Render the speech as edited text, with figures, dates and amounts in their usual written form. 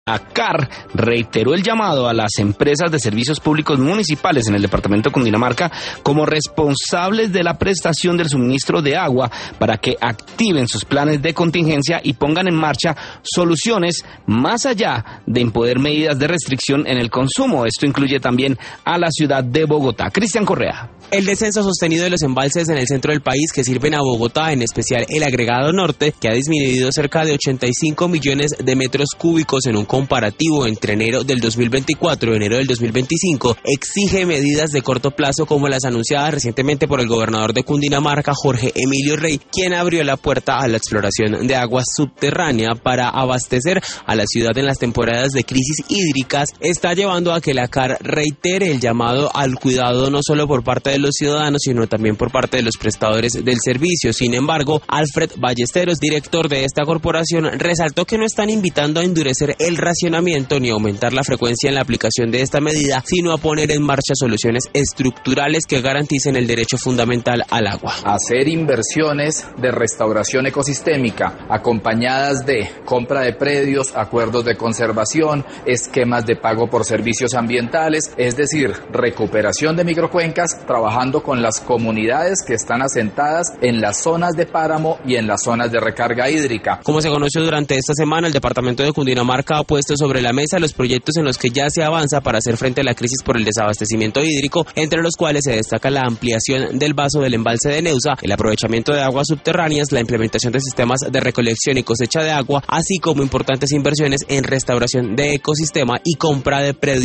ACAR reiteró el llamado a las empresas de servicios públicos municipales en el departamento de Cundinamarca como responsables de la prestación del suministro de agua para que activen sus planes de contingencia y pongan en marcha soluciones más allá de imponer medidas de restricción en el consumo. Esto incluye también a la ciudad de Bogotá. Cristian Correa. El descenso sostenido de los embalses en el centro del país que sirven a Bogotá, en especial el agregado norte, que ha disminuido cerca de 85 millones de metros cúbicos en un comparativo entre enero del 2024 y enero del 2025, exige medidas de corto plazo como las anunciadas recientemente por el gobernador de Cundinamarca, Jorge Emilio Rey, quien abrió la puerta a la exploración de agua subterránea para abastecer a la ciudad en las temporadas de crisis hídricas. Está llevando a que la ACAR reitere el llamado al cuidado no solo por parte de los ciudadanos, sino también por parte de los prestadores del servicio. Sin embargo, Alfred Ballesteros, director de esta corporación, resaltó que no están invitando a endurecer el racionamiento ni a aumentar la frecuencia en la aplicación de esta medida, sino a poner en marcha soluciones estructurales que garanticen el derecho fundamental al agua. Hacer inversiones de restauración ecosistémica acompañadas de compra de predios, acuerdos de conservación, esquemas de pago por servicios ambientales, es decir, recuperación de microcuencas, trabajando con las comunidades que están asentadas en las zonas de páramo y en las zonas de recarga hídrica. Como se conoció durante esta semana, el departamento de Cundinamarca ha puesto sobre la mesa los proyectos en los que ya se avanza para hacer frente a la crisis por el desabastecimiento hídrico, entre los cuales se destaca la ampliación del vaso del embalse de Neusa, el aprovechamiento de aguas subterráneas, la implementación de sistemas de recolección y cosecha de agua, así como importantes inversiones en restauración de ecosistema y compra de predios